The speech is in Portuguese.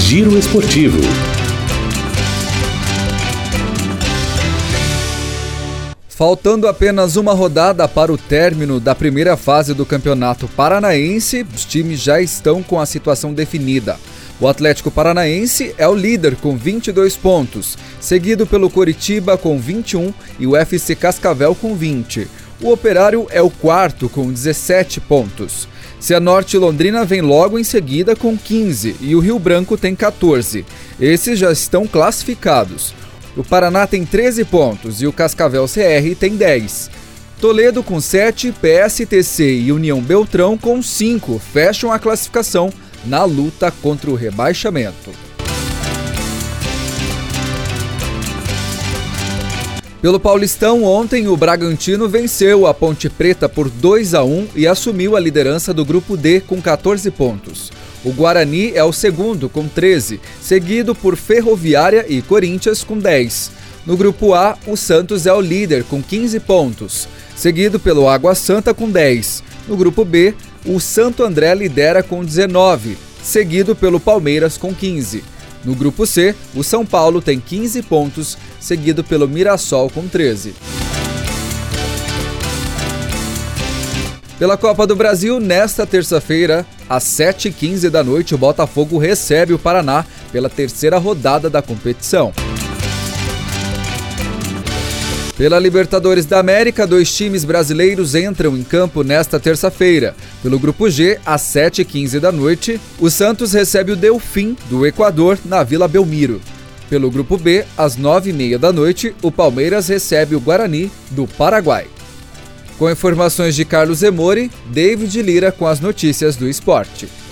Giro Esportivo. Faltando apenas uma rodada para o término da primeira fase do Campeonato Paranaense, os times já estão com a situação definida. O Atlético Paranaense é o líder com 22 pontos, seguido pelo Coritiba com 21 e o FC Cascavel com 20. O Operário é o quarto com 17 pontos. Cianorte e Londrina vem logo em seguida com 15 e o Rio Branco tem 14. Esses já estão classificados. O Paraná tem 13 pontos e o Cascavel CR tem 10. Toledo com 7, PSTC e União Beltrão com 5 fecham a classificação na luta contra o rebaixamento. Pelo Paulistão, ontem o Bragantino venceu a Ponte Preta por 2-1 e assumiu a liderança do Grupo D com 14 pontos. O Guarani é o segundo com 13, seguido por Ferroviária e Corinthians com 10. No Grupo A, o Santos é o líder com 15 pontos, seguido pelo Água Santa com 10. No Grupo B, o Santo André lidera com 19, seguido pelo Palmeiras com 15. No Grupo C, o São Paulo tem 15 pontos, seguido pelo Mirassol com 13. Pela Copa do Brasil, nesta terça-feira, às 7h15 da noite, o Botafogo recebe o Paraná pela terceira rodada da competição. Pela Libertadores da América, 2 times brasileiros entram em campo nesta terça-feira. Pelo Grupo G, às 7h15 da noite, o Santos recebe o Delfim, do Equador, na Vila Belmiro. Pelo Grupo B, às 9h30 da noite, o Palmeiras recebe o Guarani, do Paraguai. Com informações de Carlos Emori, David Lira com as notícias do esporte.